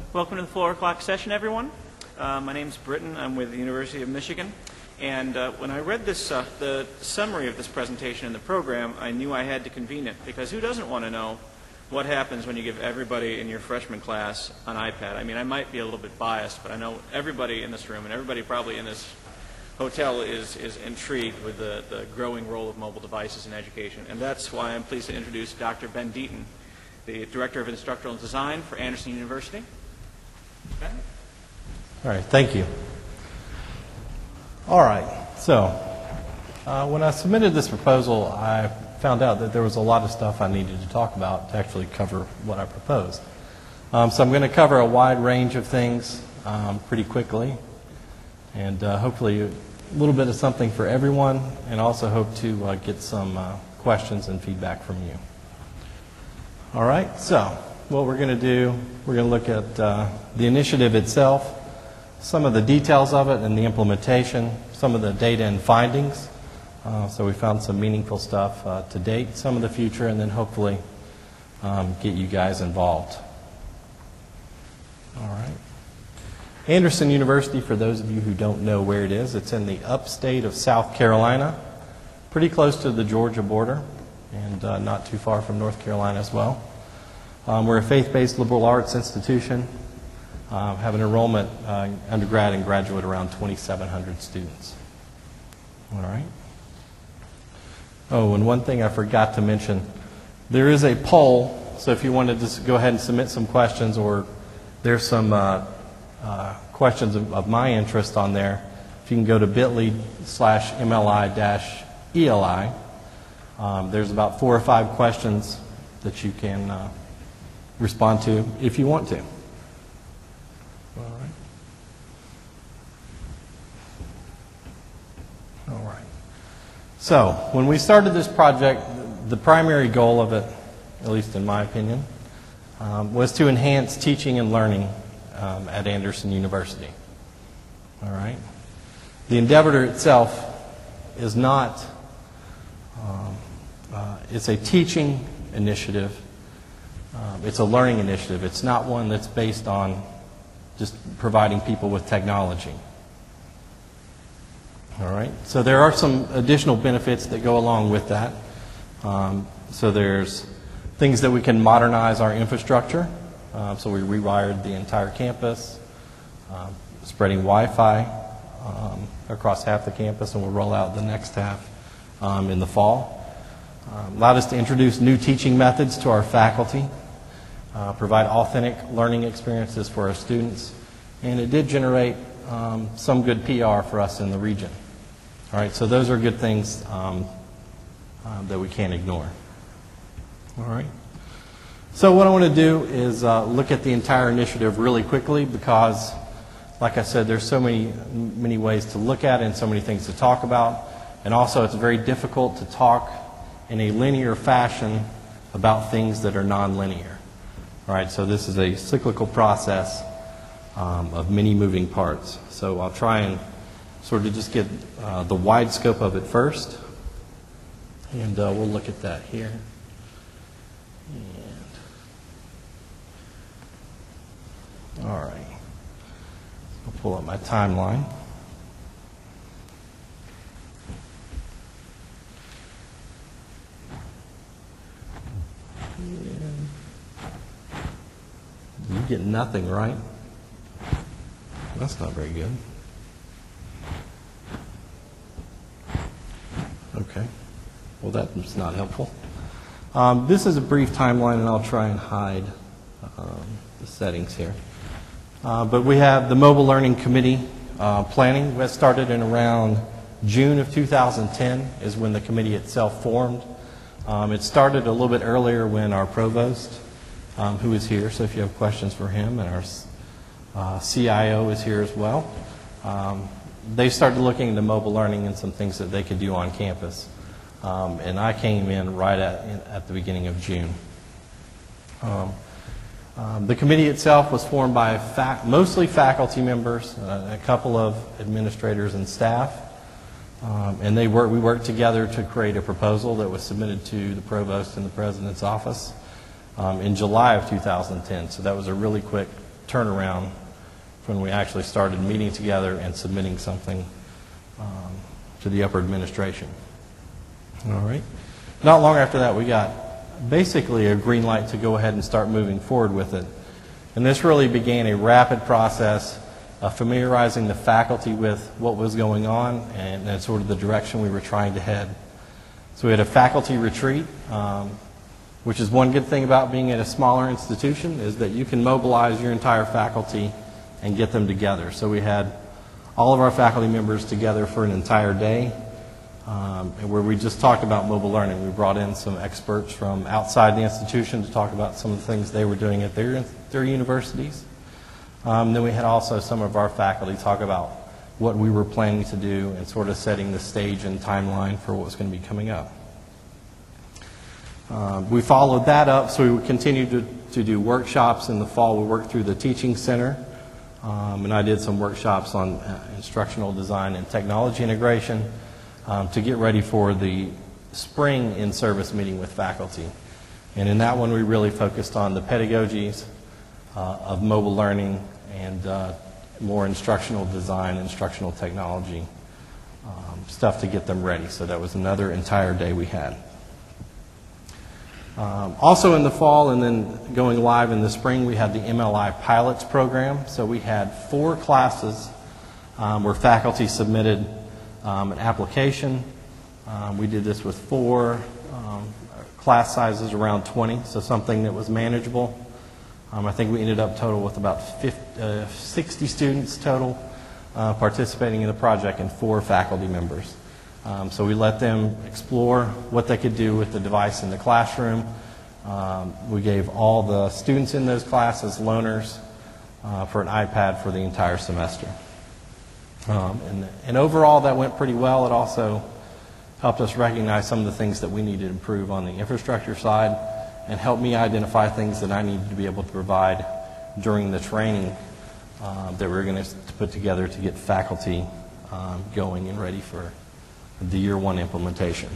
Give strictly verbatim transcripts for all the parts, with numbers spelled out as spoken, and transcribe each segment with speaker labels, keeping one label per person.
Speaker 1: Welcome to the four o'clock session, everyone. Uh, my name's Britton. I'm with the University of Michigan. And uh, when I read this, uh, the summary of this presentation in the program, I knew I had to convene it, because who doesn't want to know what happens when you give everybody in your freshman class an iPad? I mean, I might be a little bit biased, but I know everybody in this room and everybody probably in this hotel is, is intrigued with the, the growing role of mobile devices in education. And that's why I'm pleased to introduce Doctor Ben Deaton, the Director of Instructional Design for Anderson University. Ben?
Speaker 2: All right, thank you. All right, so uh, when I submitted this proposal, I found out that there was a lot of stuff I needed to talk about to actually cover what I proposed. Um, so I'm going to cover a wide range of things um, pretty quickly, and uh, hopefully a little bit of something for everyone, and also hope to uh, get some uh, questions and feedback from you. All right, so what we're going to do, we're going to look at uh, the initiative itself, some of the details of it and the implementation, some of the data and findings. Uh, so we found some meaningful stuff uh, to date, some of the future, and then hopefully um, get you guys involved. All right. Anderson University, for those of you who don't know where it is, it's in the upstate of South Carolina, pretty close to the Georgia border, and uh, not too far from North Carolina as well. Um, we're a faith-based liberal arts institution. Uh, have an enrollment, uh, undergrad and graduate, around twenty-seven hundred students. All right. Oh, and one thing I forgot to mention, there is a poll, so if you want to just go ahead and submit some questions, or there's some uh, uh, questions of, of my interest on there, if you can go to bit.ly slash MLI dash ELI, um, there's about four or five questions that you can uh, respond to if you want to. All right. All right. So, when we started this project, the primary goal of it, at least in my opinion, um, was to enhance teaching and learning um, at Anderson University. All right. The endeavor itself is not, um, uh, it's a teaching initiative. Um, it's a learning initiative. It's not one that's based on just providing people with technology. All right. So there are some additional benefits that go along with that. Um, so there's things that we can modernize our infrastructure. Uh, so we rewired the entire campus, uh, spreading Wi-Fi um, across half the campus, and we'll roll out the next half um, in the fall. Um, allowed us to introduce new teaching methods to our faculty. Uh, provide authentic learning experiences for our students, and it did generate um, some good P R for us in the region. All right, so those are good things um, uh, that we can't ignore. All right. So what I want to do is uh, look at the entire initiative really quickly, because, like I said, there's so many many ways to look at it and so many things to talk about, and also it's very difficult to talk in a linear fashion about things that are nonlinear. All right, so this is a cyclical process um, of many moving parts. So I'll try and sort of just get uh, the wide scope of it first, and uh, we'll look at that here. And, all right, I'll pull up my timeline. You get nothing, right? That's not very good. Okay. Well, that's not helpful. Um, this is a brief timeline, and I'll try and hide um, the settings here. Uh, but we have the Mobile Learning Committee uh, planning. That started in around June of two thousand ten is when the committee itself formed. Um, it started a little bit earlier when our provost, Um, who is here, so if you have questions for him, and our uh, C I O is here as well. Um, they started looking into mobile learning and some things that they could do on campus. Um, and I came in right at, in, at the beginning of June. Um, um, the committee itself was formed by fac mostly faculty members, uh, a couple of administrators and staff. Um, and they work, we worked together to create a proposal that was submitted to the provost and the president's office Um, in July of two thousand ten. So that was a really quick turnaround when we actually started meeting together and submitting something um, to the upper administration. All right. Not long after that, we got basically a green light to go ahead and start moving forward with it. And this really began a rapid process of familiarizing the faculty with what was going on and, and sort of the direction we were trying to head. So we had a faculty retreat, um, which is one good thing about being at a smaller institution, is that you can mobilize your entire faculty and get them together. So we had all of our faculty members together for an entire day, um, where we just talked about mobile learning. We brought in some experts from outside the institution to talk about some of the things they were doing at their, their universities. Um, then we had also some of our faculty talk about what we were planning to do and sort of setting the stage and timeline for what was going to be coming up. Um, we followed that up, so we would continue to, to do workshops in the fall. We worked through the teaching center, um, and I did some workshops on uh, instructional design and technology integration um, to get ready for the spring in-service meeting with faculty. And in that one, we really focused on the pedagogies uh, of mobile learning and uh, more instructional design, instructional technology um, stuff to get them ready. So that was another entire day we had. Um, also in the fall and then going live in the spring, we had the M L I Pilots program. So we had four classes um, where faculty submitted um, an application. Um, we did this with four um, class sizes around twenty, so something that was manageable. Um, I think we ended up total with about fifty, uh, sixty students total uh, participating in the project and four faculty members. Um, so we let them explore what they could do with the device in the classroom. Um, we gave all the students in those classes loaners uh, for an iPad for the entire semester. Um, and, and overall, that went pretty well. It also helped us recognize some of the things that we needed to improve on the infrastructure side and helped me identify things that I needed to be able to provide during the training uh, that we we're going to put together to get faculty um, going and ready for the year one implementation.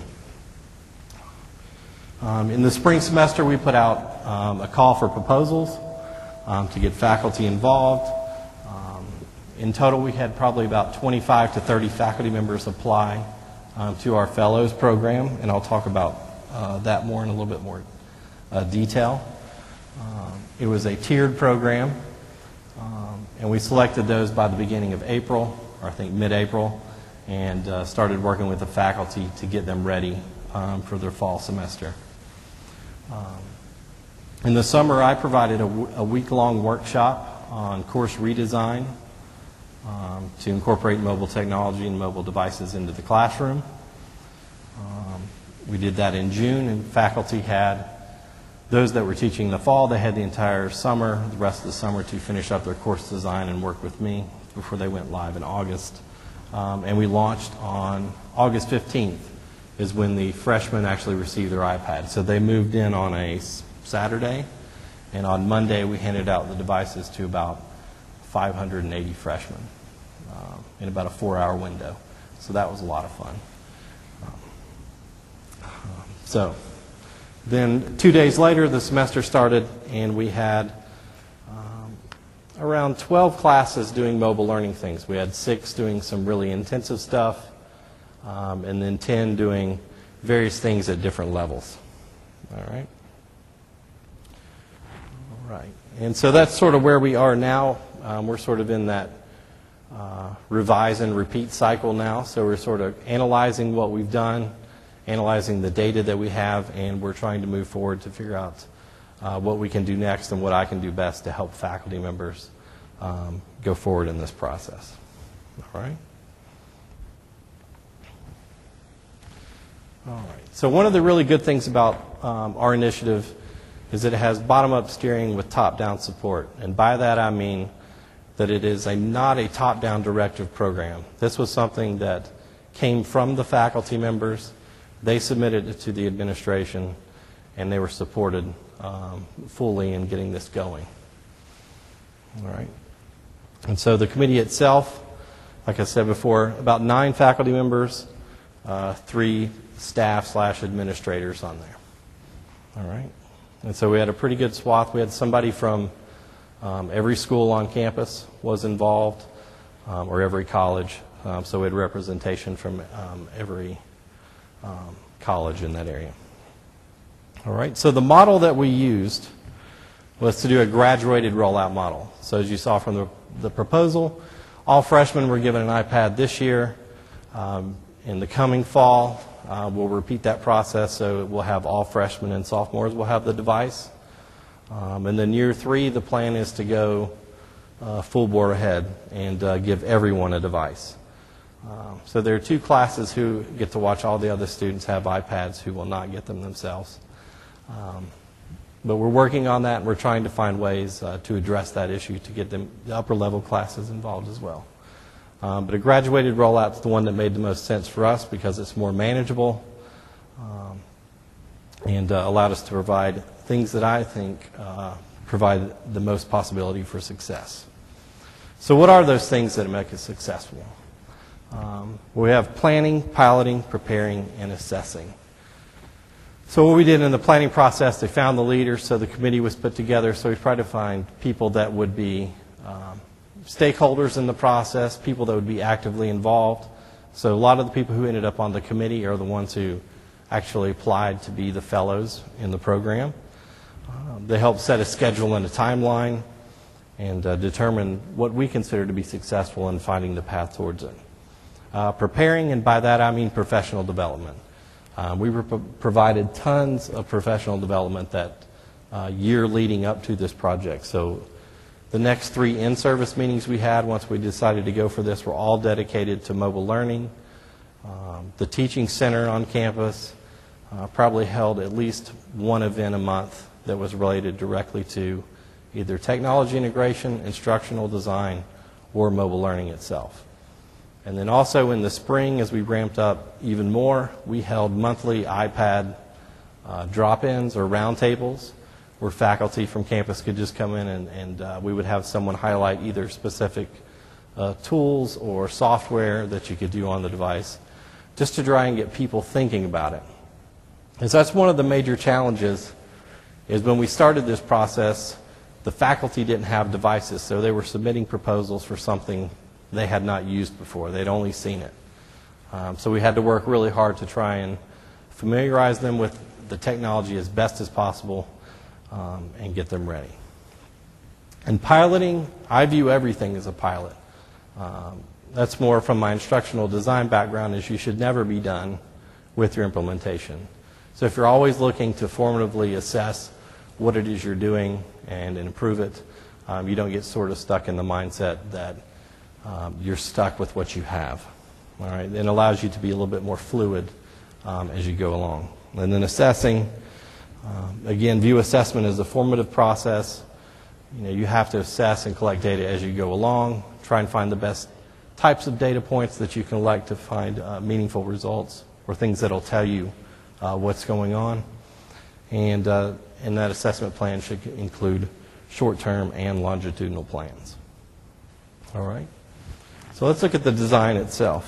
Speaker 2: Um, in the spring semester, we put out um, a call for proposals um, to get faculty involved. Um, in total, we had probably about twenty-five to thirty faculty members apply um, to our fellows program, and I'll talk about uh, that more in a little bit more uh, detail. Um, it was a tiered program, um, and we selected those by the beginning of April, or I think mid-April, and uh, started working with the faculty to get them ready um, for their fall semester. Um, in the summer, I provided a, w a week-long workshop on course redesign um, to incorporate mobile technology and mobile devices into the classroom. Um, we did that in June, and faculty had, those that were teaching in the fall, they had the entire summer, the rest of the summer, to finish up their course design and work with me before they went live in August. Um, and we launched on August fifteenth is when the freshmen actually received their iPad. So they moved in on a Saturday, and on Monday we handed out the devices to about five hundred eighty freshmen um, in about a four-hour window. So that was a lot of fun. Um, so then two days later, the semester started, and we had around twelve classes doing mobile learning things. We had six doing some really intensive stuff, um, and then ten doing various things at different levels. All right. All right. And so that's sort of where we are now. Um, we're sort of in that uh, revise and repeat cycle now. So we're sort of analyzing what we've done, analyzing the data that we have, and we're trying to move forward to figure out Uh, what we can do next and what I can do best to help faculty members um, go forward in this process. All right? All right. So one of the really good things about um, our initiative is that it has bottom-up steering with top-down support. And by that I mean that it is a, not a top-down directive program. This was something that came from the faculty members. They submitted it to the administration, and they were supported Um, fully in getting this going. All right. And so the committee itself, like I said before, about nine faculty members, uh, three staff slash administrators on there. All right. And so we had a pretty good swath. We had somebody from Um, every school on campus was involved, um, or every college, um, so we had representation from um, every um, college in that area. All right, so the model that we used was to do a graduated rollout model. So as you saw from the, the proposal, all freshmen were given an iPad this year. Um, in the coming fall, uh, we'll repeat that process, so we'll have all freshmen and sophomores will have the device. Um, and then year three, the plan is to go uh, full bore ahead and uh, give everyone a device. Um, so there are two classes who get to watch all the other students have iPads who will not get them themselves. Um, but we're working on that, and we're trying to find ways uh, to address that issue to get them, the upper level classes involved as well. Um, but a graduated rollout is the one that made the most sense for us because it's more manageable um, and uh, allowed us to provide things that I think uh, provide the most possibility for success. So what are those things that make us successful? Um, we have planning, piloting, preparing, and assessing. So what we did in the planning process, they found the leaders, so the committee was put together. So we tried to find people that would be um, stakeholders in the process, people that would be actively involved. So a lot of the people who ended up on the committee are the ones who actually applied to be the fellows in the program. Um, they helped set a schedule and a timeline and uh, determine what we consider to be successful in finding the path towards it. Uh, preparing, and by that I mean professional development. Um, we were pro- provided tons of professional development that uh, year leading up to this project. So the next three in-service meetings we had once we decided to go for this were all dedicated to mobile learning. Um, the teaching center on campus uh, probably held at least one event a month that was related directly to either technology integration, instructional design, or mobile learning itself. And then also in the spring, as we ramped up even more, we held monthly iPad uh, drop-ins or roundtables where faculty from campus could just come in and, and uh, we would have someone highlight either specific uh, tools or software that you could do on the device just to try and get people thinking about it. And so that's one of the major challenges is when we started this process, the faculty didn't have devices, so they were submitting proposals for something they had not used before. They'd only seen it. Um, so we had to work really hard to try and familiarize them with the technology as best as possible um, and get them ready. And piloting, I view everything as a pilot. Um, that's more from my instructional design background, is you should never be done with your implementation. So if you're always looking to formatively assess what it is you're doing and improve it, um, you don't get sort of stuck in the mindset that Um, you're stuck with what you have. All right? It allows you to be a little bit more fluid um, as you go along. And then assessing, um, again, view assessment is a formative process. You know, you have to assess and collect data as you go along, try and find the best types of data points that you can collect to find uh, meaningful results or things that will tell you uh, what's going on. And, uh, and that assessment plan should include short-term and longitudinal plans. All right? So let's look at the design itself.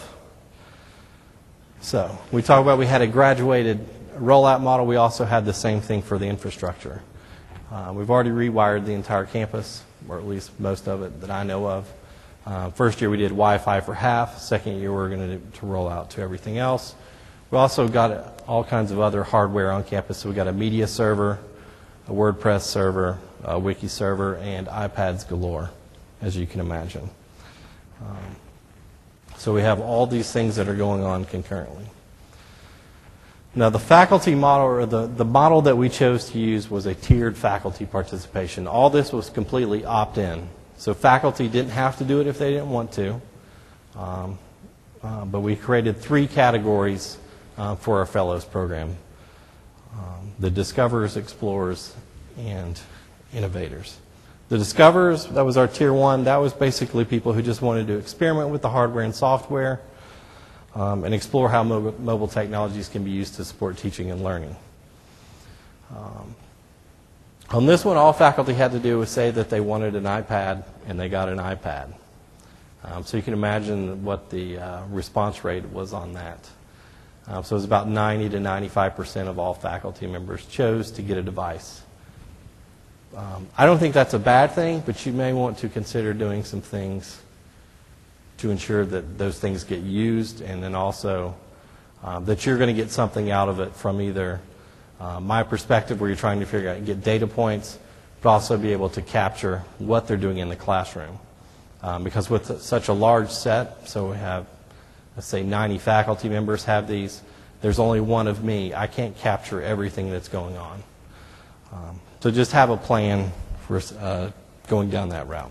Speaker 2: So we talked about we had a graduated rollout model. We also had the same thing for the infrastructure. Uh, we've already rewired the entire campus, or at least most of it that I know of. Uh, first year we did Wi-Fi for half. Second year we're going to, to roll out to everything else. We also got all kinds of other hardware on campus. So we got a media server, a WordPress server, a wiki server, and iPads galore, as you can imagine. Um, so we have all these things that are going on concurrently. Now the faculty model, or the, the model that we chose to use, was a tiered faculty participation. All this was completely opt-in. So faculty didn't have to do it if they didn't want to. Um, uh, but we created three categories uh, for our fellows program. Um, the discoverers, explorers, and innovators. The discoverers, that was our tier one. That was basically people who just wanted to experiment with the hardware and software um, and explore how mobile, mobile technologies can be used to support teaching and learning. Um, on this one, all faculty had to do was say that they wanted an iPad, and they got an iPad. Um, so you can imagine what the uh, response rate was on that. Um, so it was about ninety to ninety-five percent of all faculty members chose to get a device. um, I don't think that's a bad thing, but you may want to consider doing some things to ensure that those things get used, and then also um, that you're going to get something out of it from either uh, my perspective, where you're trying to figure out, get data points, but also be able to capture what they're doing in the classroom. Um, because with such a large set, so we have, let's say, ninety faculty members have these, there's only one of me. I can't capture everything that's going on. Um, so just have a plan for uh, going down that route.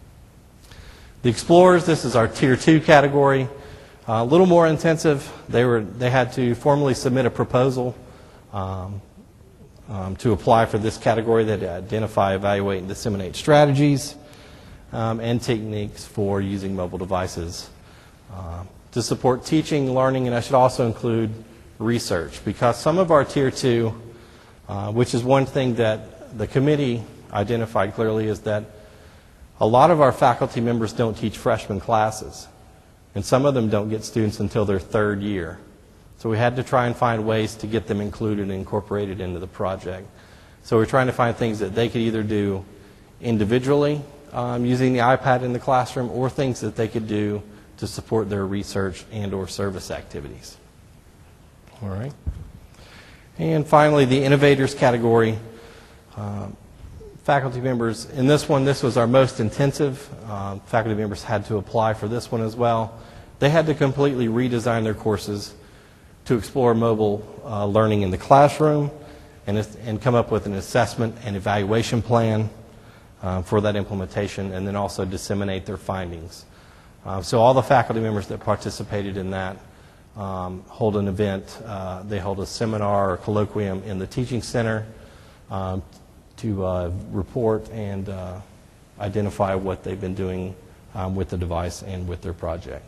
Speaker 2: The Explorers, this is our Tier two category. Uh, a little more intensive. They were they had to formally submit a proposal um, um, to apply for this category that identify, evaluate, and disseminate strategies um, and techniques for using mobile devices uh, to support teaching, learning, and I should also include research, because some of our Tier two, uh, which is one thing that the committee identified clearly, is that a lot of our faculty members don't teach freshman classes, and some of them don't get students until their third year. So we had to try and find ways to get them included and incorporated into the project. So we're trying to find things that they could either do individually um, using the iPad in the classroom, or things that they could do to support their research and or service activities. All right. And finally, the Innovators category. Um, Faculty members, in this one, this was our most intensive. Um, faculty members had to apply for this one as well. They had to completely redesign their courses to explore mobile uh, learning in the classroom and, and come up with an assessment and evaluation plan uh, for that implementation, and then also disseminate their findings. Uh, so all the faculty members that participated in that um, hold an event. Uh, they hold a seminar or colloquium in the teaching center um, to uh, report and uh, identify what they've been doing um, with the device and with their project.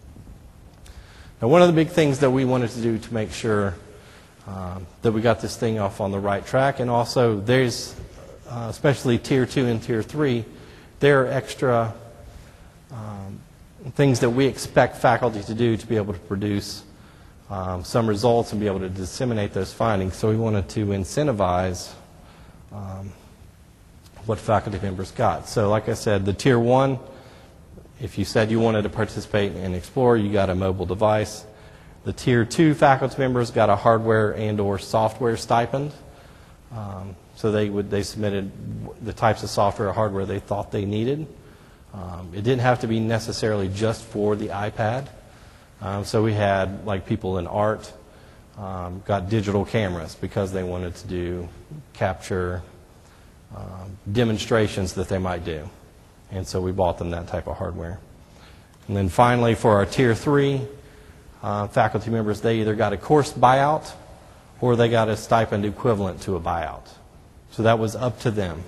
Speaker 2: Now, one of the big things that we wanted to do to make sure um, that we got this thing off on the right track, and also there's, uh, especially Tier two and Tier three, there are extra um, things that we expect faculty to do to be able to produce um, some results and be able to disseminate those findings. So we wanted to incentivize Um, what faculty members got. So like I said, the Tier one, if you said you wanted to participate in Explorer, you got a mobile device. The Tier two faculty members got a hardware and or software stipend. Um, so they would they submitted the types of software or hardware they thought they needed. Um, it didn't have to be necessarily just for the iPad. Um, so we had, like, people in art Um, got digital cameras because they wanted to do capture um, demonstrations that they might do, and so we bought them that type of hardware. And then finally, for our Tier three uh, faculty members, they either got a course buyout or they got a stipend equivalent to a buyout. So that was up to them.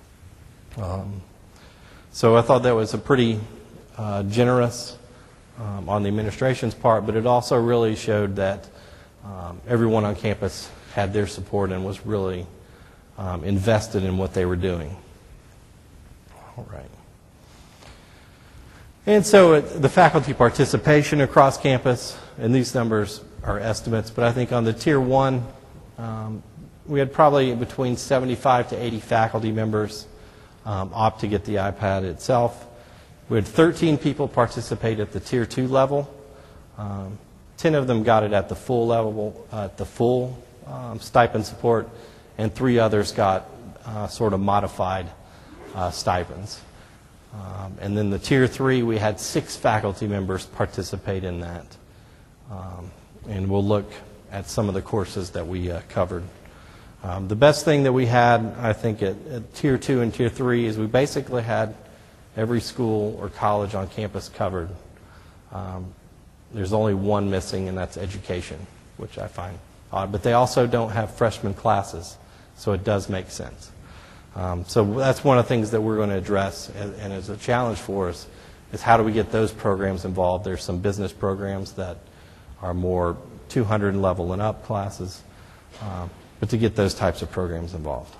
Speaker 2: Um, so I thought that was a pretty uh, generous um, on the administration's part, but it also really showed that Um, everyone on campus had their support and was really um, invested in what they were doing. All right. And so it, the faculty participation across campus, and these numbers are estimates, but I think on the Tier one, um, we had probably between seventy-five to eighty faculty members um, opt to get the iPad itself. We had thirteen people participate at the Tier two level. Um, ten of them got it at the full level, uh, at the full um, stipend support, and three others got uh, sort of modified uh, stipends. Um, and then the Tier three, we had six faculty members participate in that. Um, and we'll look at some of the courses that we uh, covered. Um, the best thing that we had, I think, at, at Tier two and Tier three is we basically had every school or college on campus covered. Um, There's only one missing, and that's education, which I find odd. But they also don't have freshman classes, so it does make sense. Um, so that's one of the things that we're going to address, and, and is a challenge for us, is how do we get those programs involved. There's some business programs that are more two hundred level and up classes, um, but to get those types of programs involved.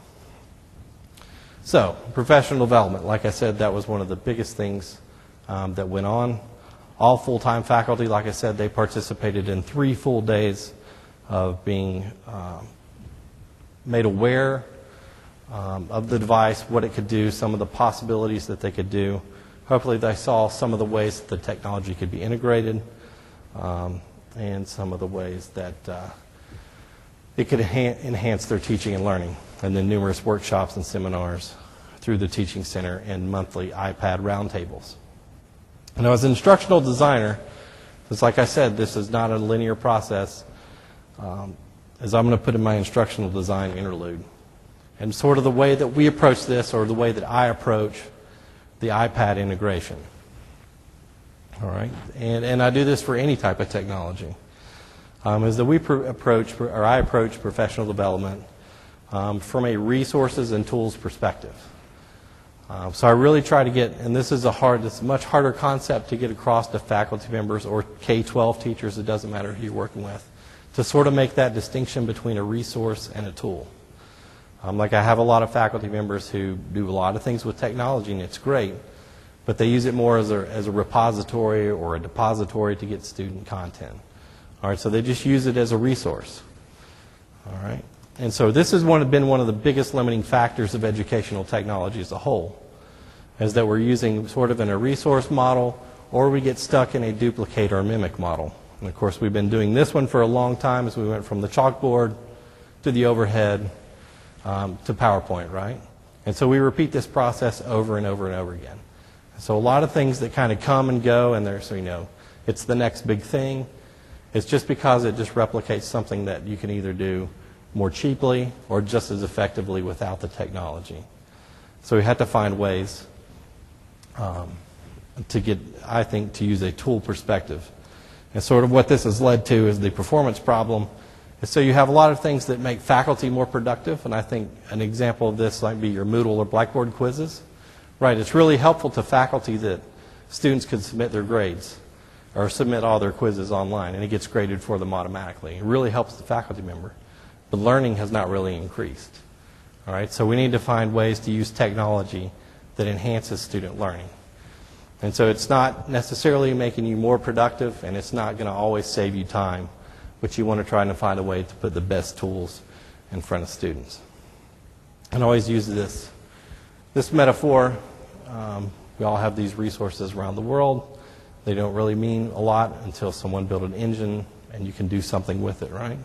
Speaker 2: So professional development, like I said, that was one of the biggest things um, that went on. All full-time faculty, like I said, they participated in three full days of being um, made aware um, of the device, what it could do, some of the possibilities that they could do. Hopefully they saw some of the ways that the technology could be integrated, um, and some of the ways that uh, it could enha- enhance their teaching and learning, and then numerous workshops and seminars through the Teaching Center and monthly iPad roundtables. Now, as an instructional designer, because like I said, this is not a linear process, um, as I'm going to put in my instructional design interlude. And sort of the way that we approach this, or the way that I approach the iPad integration. All right? And, and I do this for any type of technology. Um, is that we pr- approach, or I approach professional development um, from a resources and tools perspective. Uh, so I really try to get, and this is a hard, it's a much harder concept to get across to faculty members or K twelve teachers, it doesn't matter who you're working with, to sort of make that distinction between a resource and a tool. Um, like I have a lot of faculty members who do a lot of things with technology, and it's great, but they use it more as a, as a repository or a depository to get student content. All right, so they just use it as a resource. All right. And so this has one, been one of the biggest limiting factors of educational technology as a whole, is that we're using sort of in a resource model, or we get stuck in a duplicate or mimic model. And of course, we've been doing this one for a long time as we went from the chalkboard to the overhead um, to PowerPoint, right? And so we repeat this process over and over and over again. So a lot of things that kind of come and go, and there's, you know, it's the next big thing. It's just because it just replicates something that you can either do more cheaply or just as effectively without the technology. So we had to find ways um, to get, I think, to use a tool perspective. And sort of what this has led to is the performance problem. And so you have a lot of things that make faculty more productive, and I think an example of this might be your Moodle or Blackboard quizzes. Right, it's really helpful to faculty that students can submit their grades or submit all their quizzes online, and it gets graded for them automatically. It really helps the faculty member. But learning has not really increased. All right, so we need to find ways to use technology that enhances student learning. And so it's not necessarily making you more productive, and it's not going to always save you time, but you want to try and find a way to put the best tools in front of students. And I always use this, this metaphor. Um, we all have these resources around the world. They don't really mean a lot until someone built an engine and you can do something with it, right?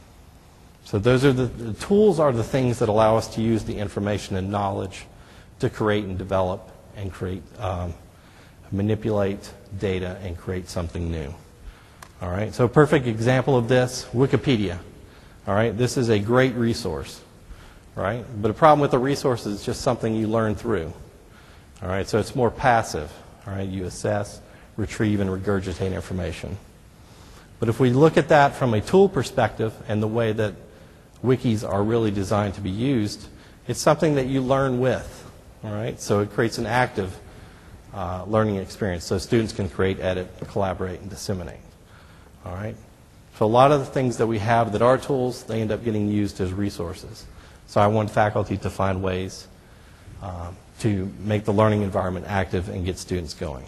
Speaker 2: So those are the, the tools are the things that allow us to use the information and knowledge to create and develop and create, um, manipulate data and create something new. All right, so a perfect example of this, Wikipedia. All right, this is a great resource, right? But a problem with the resource is just something you learn through. All right, so it's more passive. All right, you assess, retrieve, and regurgitate information. But if we look at that from a tool perspective and the way that wikis are really designed to be used, it's something that you learn with. All right, so it creates an active uh, learning experience, so students can create, edit, collaborate, and disseminate. All right, so a lot of the things that we have that are tools, they end up getting used as resources. So I want faculty to find ways um, to make the learning environment active and get students going.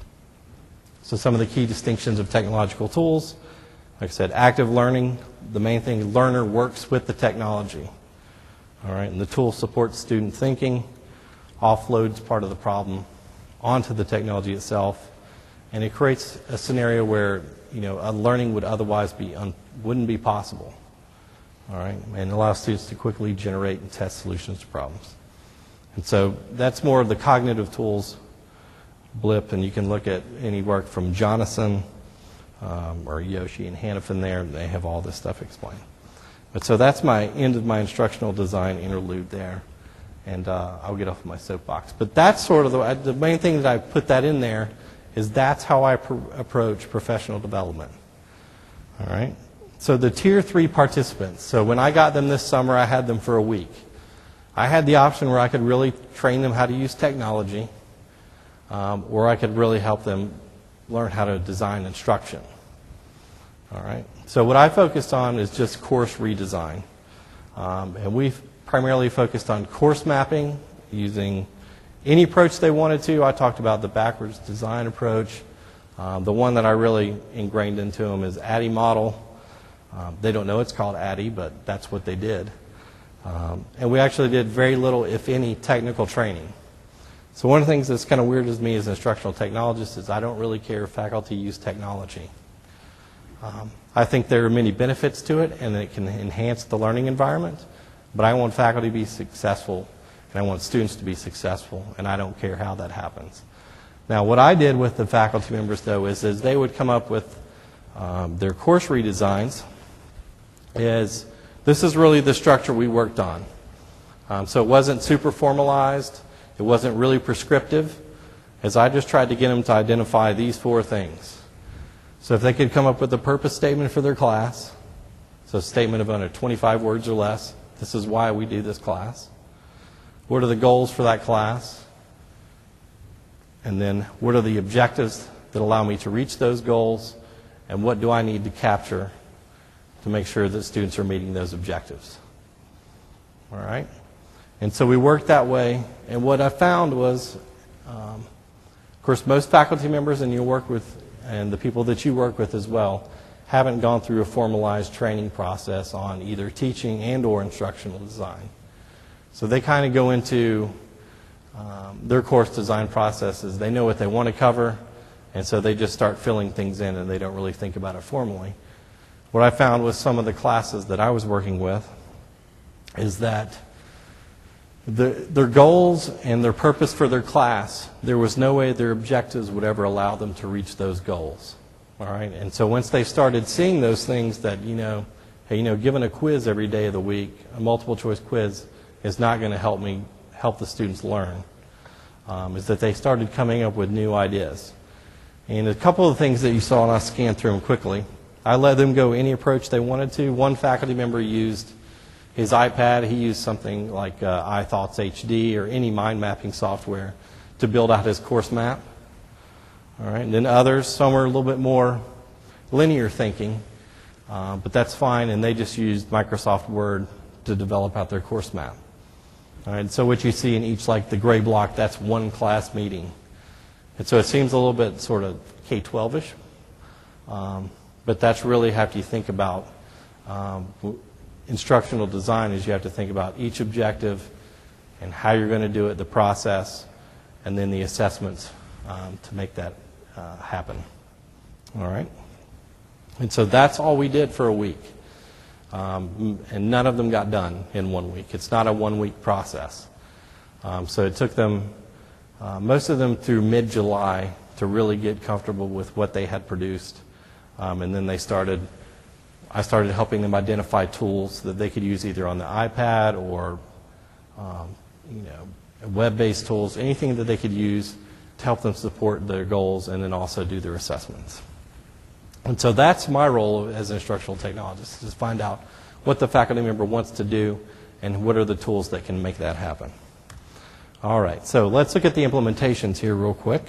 Speaker 2: So some of the key distinctions of technological tools, like I said, active learning, the main thing, learner works with the technology. All right, and the tool supports student thinking, offloads part of the problem onto the technology itself, and it creates a scenario where, you know, a learning would otherwise be un- wouldn't be possible. All right, and allows students to quickly generate and test solutions to problems. And so that's more of the cognitive tools blip, and you can look at any work from Jonathan um, or Yoshi and Hannafin there, and they have all this stuff explained. But so that's my end of my instructional design interlude there, and uh, I'll get off my soapbox. But that's sort of the, the main thing that I put that in there is that's how I pr- approach professional development. All right. So the tier three participants. So when I got them this summer, I had them for a week. I had the option where I could really train them how to use technology, um, or I could really help them learn how to design instruction. All right. So what I focused on is just course redesign, um, and we've primarily focused on course mapping using any approach they wanted to. I talked about the backwards design approach. Um, the one that I really ingrained into them is ADDIE model. Um, they don't know it's called ADDIE, but that's what they did. Um, and we actually did very little, if any, technical training. So one of the things that's kind of weird to me as an instructional technologist is I don't really care if faculty use technology. Um, I think there are many benefits to it, and it can enhance the learning environment, but I want faculty to be successful, and I want students to be successful, and I don't care how that happens. Now, what I did with the faculty members, though, is as they would come up with um, their course redesigns, is this is really the structure we worked on. Um, so it wasn't super formalized. It wasn't really prescriptive, as I just tried to get them to identify these four things. So if they could come up with a purpose statement for their class, so a statement of under twenty-five words or less, this is why we do this class. What are the goals for that class? And then what are the objectives that allow me to reach those goals? And what do I need to capture to make sure that students are meeting those objectives? All right? And so we worked that way, and what I found was, um, of course, most faculty members, and you work with, and the people that you work with as well, haven't gone through a formalized training process on either teaching and or instructional design. So they kind of go into um, their course design processes. They know what they want to cover, and so they just start filling things in, and they don't really think about it formally. What I found with some of the classes that I was working with is that The, their goals and their purpose for their class, there was no way their objectives would ever allow them to reach those goals. All right? And so once they started seeing those things that, you know, hey, you know, given a quiz every day of the week, a multiple choice quiz is not going to help me help the students learn, um, is that they started coming up with new ideas. And a couple of things that you saw, and I'll scan through them quickly. I let them go any approach they wanted to. One faculty member used his iPad. He used something like uh, iThoughts H D or any mind mapping software to build out his course map. All right, and then others, some are a little bit more linear thinking, uh, but that's fine, and they just used Microsoft Word to develop out their course map. All right, so what you see in each, like the gray block, that's one class meeting. And so it seems a little bit sort of K twelve-ish, um, but that's really how you think about um, instructional design is you have to think about each objective and how you're going to do it, the process, and then the assessments um, to make that uh, happen. All right? And so that's all we did for a week. Um, and none of them got done in one week. It's not a one-week process. Um, so it took them, uh, most of them through mid-July to really get comfortable with what they had produced. Um, and then they started I started helping them identify tools that they could use either on the iPad or um, you know, web-based tools, anything that they could use to help them support their goals and then also do their assessments. And so that's my role as an instructional technologist, is find out what the faculty member wants to do and what are the tools that can make that happen. All right, so let's look at the implementations here real quick.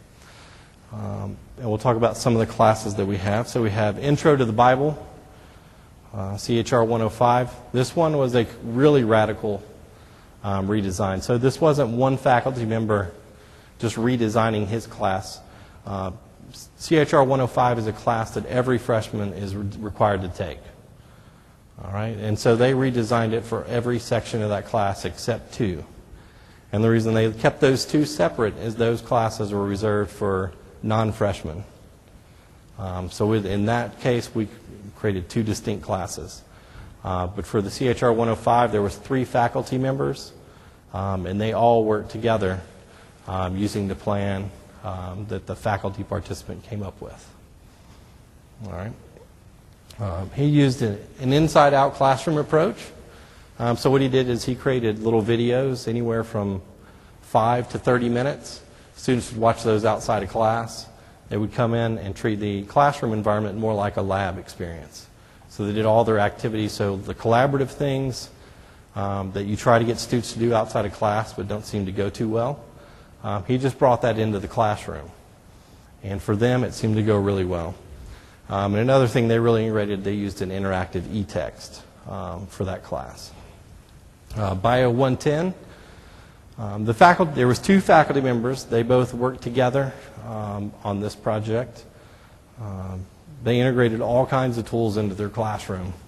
Speaker 2: Um, and we'll talk about some of the classes that we have. So we have Intro to the Bible, Uh, C H R one oh five. This one was a really radical um, redesign. So this wasn't one faculty member just redesigning his class. Uh, C H R one oh five is a class that every freshman is re required to take. All right, and so they redesigned it for every section of that class except two. And the reason they kept those two separate is those classes were reserved for non-freshmen. Um, so with, in that case, we created two distinct classes. Uh, but for the C H R one oh five, there was three faculty members, um, and they all worked together um, using the plan um, that the faculty participant came up with. All right. Um, he used a, an inside-out classroom approach. Um, so what he did is he created little videos anywhere from five to thirty minutes. Students would watch those outside of class. They would come in and treat the classroom environment more like a lab experience. So they did all their activities, so the collaborative things um, that you try to get students to do outside of class but don't seem to go too well, um, he just brought that into the classroom. And for them, it seemed to go really well. Um, and another thing they really integrated, they used an interactive e-text um, for that class. Uh, Bio one ten. Um, the faculty, there was two faculty members. They both worked together um, on this project. Um, they integrated all kinds of tools into their classroom.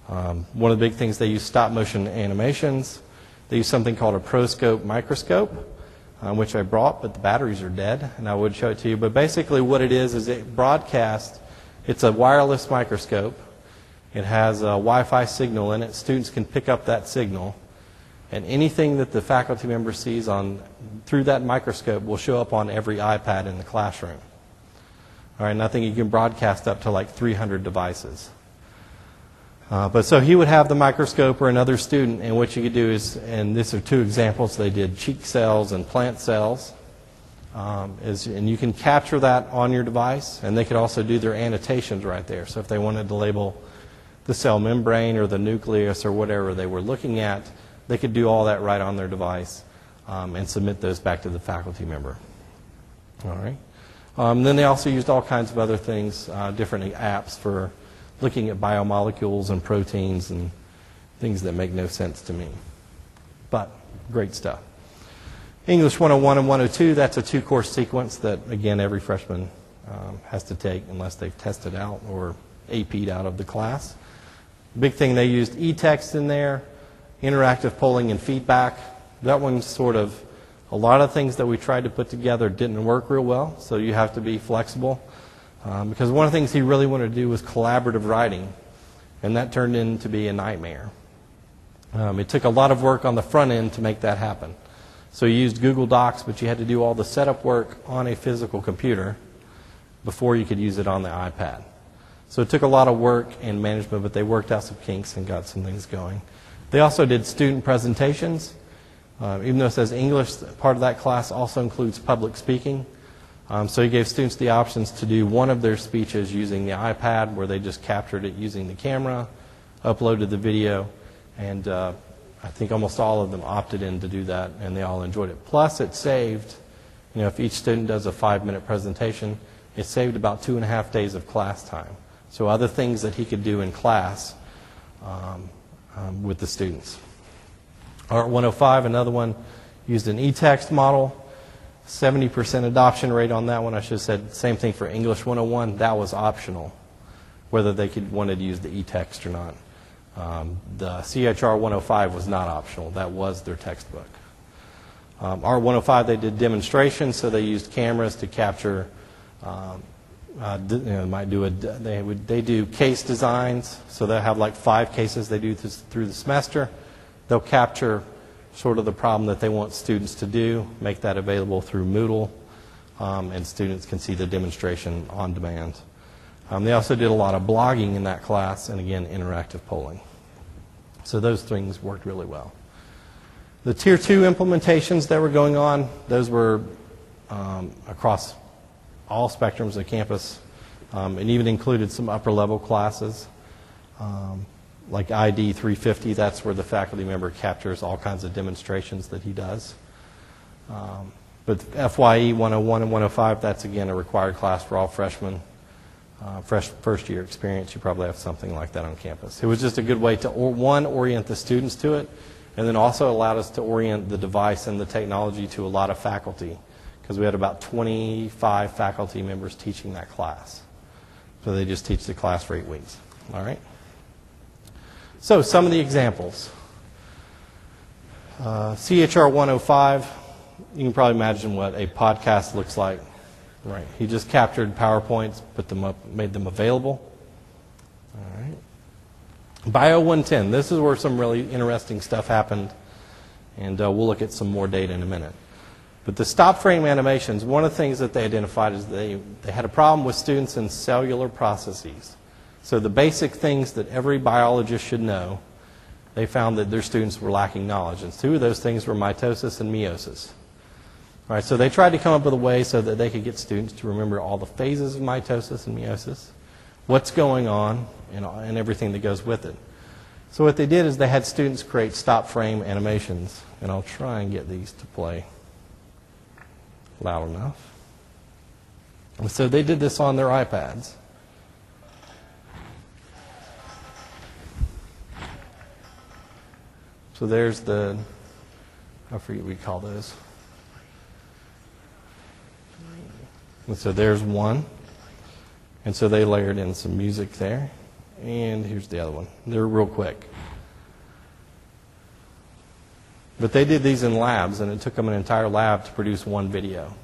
Speaker 2: Um, one of the big things, they use stop motion animations. They use something called a ProScope microscope, um, which I brought, but the batteries are dead, and I would show it to you. But basically what it is is it broadcasts. It's a wireless microscope. It has a Wi-Fi signal in it. Students can pick up that signal, and anything that the faculty member sees on through that microscope will show up on every iPad in the classroom. All right, and I think you can broadcast up to like three hundred devices. Uh, but so he would have the microscope or another student, and what you could do is, and these are two examples, they did cheek cells and plant cells, um, is, and you can capture that on your device, and they could also do their annotations right there. So if they wanted to label the cell membrane or the nucleus or whatever they were looking at, they could do all that right on their device um, and submit those back to the faculty member. All right. Um, then they also used all kinds of other things, uh, different apps for looking at biomolecules and proteins and things that make no sense to me. But great stuff. English one oh one and one oh two, that's a two-course sequence that, again, every freshman um, has to take unless they've tested out or A P'd out of the class. Big thing, they used e-text in there, interactive polling and feedback. That one's sort of, a lot of things that we tried to put together didn't work real well, so you have to be flexible. Um, because one of the things he really wanted to do was collaborative writing, and that turned into be a nightmare. Um, it took a lot of work on the front end to make that happen. So you used Google Docs, but you had to do all the setup work on a physical computer before you could use it on the iPad. So it took a lot of work and management, but they worked out some kinks and got some things going. They also did student presentations. Uh, even though it says English, part of that class also includes public speaking. Um, so he gave students the options to do one of their speeches using the iPad, where they just captured it using the camera, uploaded the video, and uh, I think almost all of them opted in to do that, and they all enjoyed it. Plus, it saved, you know, if each student does a five-minute presentation, it saved about two and a half days of class time. So other things that he could do in class um, um, with the students. Art one oh five, another one, used an e-text model. seventy percent adoption rate on that one. I should have said same thing for English one oh one. That was optional, whether they could wanted to use the e-text or not. Um, the C H R one oh five was not optional. That was their textbook. Um, Art one oh five, they did demonstrations, so they used cameras to capture. Um, uh, you know, might do a they would they do case designs, so they'll have like five cases they do this, through the semester. They'll capture sort of the problem that they want students to do, make that available through Moodle, um, and students can see the demonstration on demand. Um, they also did a lot of blogging in that class, and again, interactive polling. So those things worked really well. The Tier two implementations that were going on, those were um, across all spectrums of campus, um, and even included some upper-level classes. Um, Like I D three fifty, that's where the faculty member captures all kinds of demonstrations that he does. Um, but F Y E one oh one and one oh five, that's again a required class for all freshmen. Uh, fresh first year experience, you probably have something like that on campus. It was just a good way to, or, one, orient the students to it, and then also allowed us to orient the device and the technology to a lot of faculty, because we had about twenty-five faculty members teaching that class. So they just teach the class for eight weeks. All right? So some of the examples. Uh, C H R one oh five, you can probably imagine what a podcast looks like. Right. He just captured PowerPoints, put them up, made them available. All right. Bio one ten, this is where some really interesting stuff happened, and uh, we'll look at some more data in a minute. But the stop frame animations, one of the things that they identified is they, they had a problem with students in cellular processes. So the basic things that every biologist should know, they found that their students were lacking knowledge. And two of those things were mitosis and meiosis. All right, so they tried to come up with a way so that they could get students to remember all the phases of mitosis and meiosis, what's going on, and, and everything that goes with it. So what they did is they had students create stop frame animations. And I'll try and get these to play loud enough. And so they did this on their iPads. So there's the, I forget what we call those. And so there's one. And so they layered in some music there. and here's the other one. They're real quick. But they did these in labs, and it took them an entire lab to produce one video.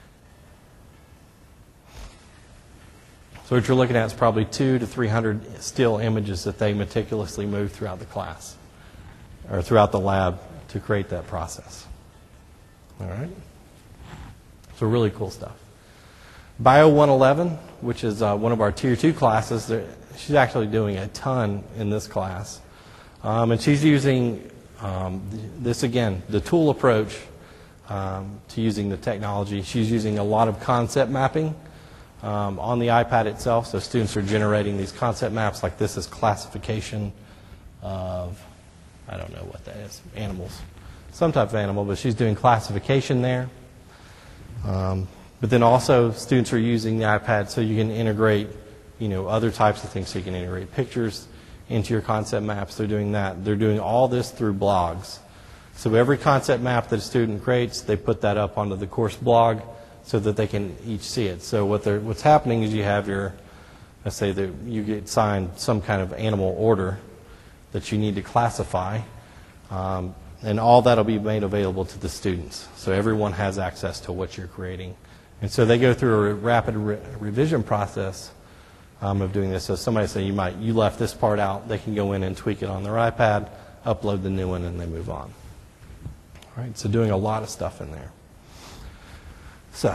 Speaker 2: So what you're looking at is probably two to three hundred still images that they meticulously moved throughout the class, or throughout the lab to create that process. All right? So really cool stuff. Bio one eleven, which is uh, one of our Tier two classes, she's actually doing a ton in this class. Um, and she's using um, this, again, the tool approach um, to using the technology. She's using a lot of concept mapping um, on the iPad itself. So students are generating these concept maps, like this is classification of, I don't know what that is, animals. Some type of animal, but she's doing classification there. Um, but then also students are using the iPad so you can integrate, you know, other types of things. So you can integrate pictures into your concept maps. They're doing that. They're doing all this through blogs. So every concept map that a student creates, they put that up onto the course blog so that they can each see it. So what they're, what's happening is you have your, let's say that you get assigned some kind of animal order that you need to classify. Um, And all that will be made available to the students. So everyone has access to what you're creating. And so they go through a rapid re revision process um, of doing this. So somebody say you might you left this part out, they can go in and tweak it on their iPad, upload the new one, and they move on. All right, so doing a lot of stuff in there. So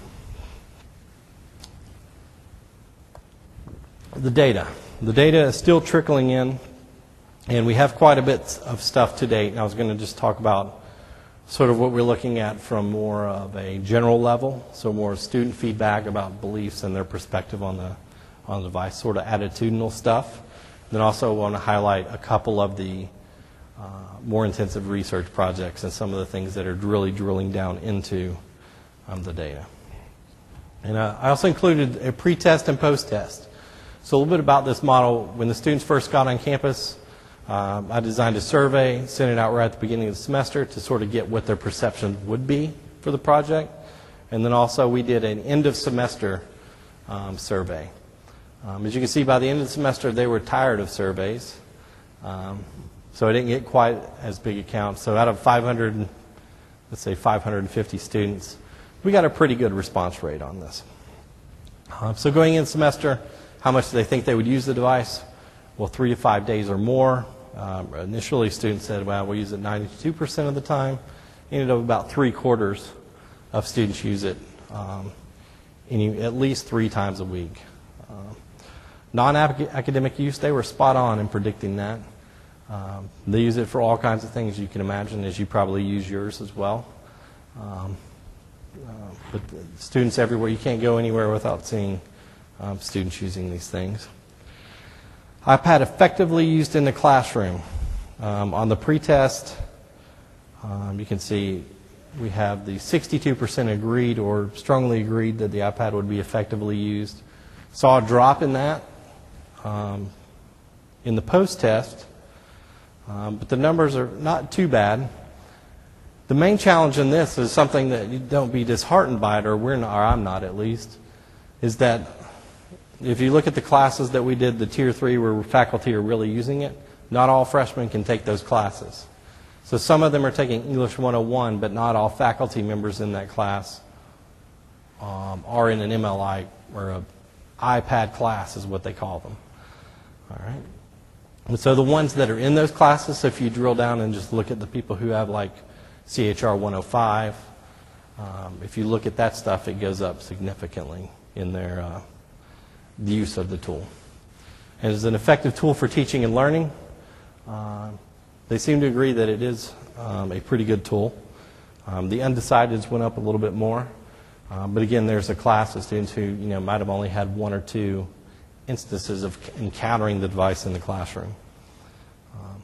Speaker 2: the data. The data is still trickling in. And we have quite a bit of stuff to date. And I was going to just talk about sort of what we're looking at from more of a general level, so more student feedback about beliefs and their perspective on the on the device, sort of attitudinal stuff. Then also want to highlight a couple of the uh, more intensive research projects and some of the things that are really drilling down into um, the data. And uh, I also included a pre-test and post-test. So a little bit about this model. When the students first got on campus, Um, I designed a survey, sent it out right at the beginning of the semester to sort of get what their perception would be for the project. And then also we did an end of semester um, survey. Um, as you can see, by the end of the semester, they were tired of surveys. Um, so I didn't get quite as big a count. So out of five hundred, let's say five hundred fifty students, we got a pretty good response rate on this. Uh, so going in semester, how much do they think they would use the device? Well, three to five days or more. Um, initially, students said, well, we'll use it ninety-two percent of the time. Ended up about three quarters of students use it um, any, at least three times a week. Um, non-academic use, they were spot on in predicting that. Um, they use it for all kinds of things you can imagine, as you probably use yours as well. Um, uh, but students everywhere, you can't go anywhere without seeing um, students using these things. iPad effectively used in the classroom. Um, on the pretest, um, you can see we have the sixty-two percent agreed or strongly agreed that the iPad would be effectively used. Saw a drop in that um, in the post-test, um, but the numbers are not too bad. The main challenge in this is something that you don't be disheartened by it, or we're not, or I'm not at least, is that if you look at the classes that we did, the tier three where faculty are really using it, not all freshmen can take those classes. So some of them are taking English one oh one, but not all faculty members in that class um, are in an M L I or an iPad class is what they call them. All right. And so the ones that are in those classes, so if you drill down and just look at the people who have like C H R one oh five, um, if you look at that stuff, it goes up significantly in their uh, the use of the tool. And it's an effective tool for teaching and learning. Uh, they seem to agree that it is um, a pretty good tool. Um, the undecideds went up a little bit more. Uh, but again, there's a class of students who you know might have only had one or two instances of encountering the device in the classroom. Um,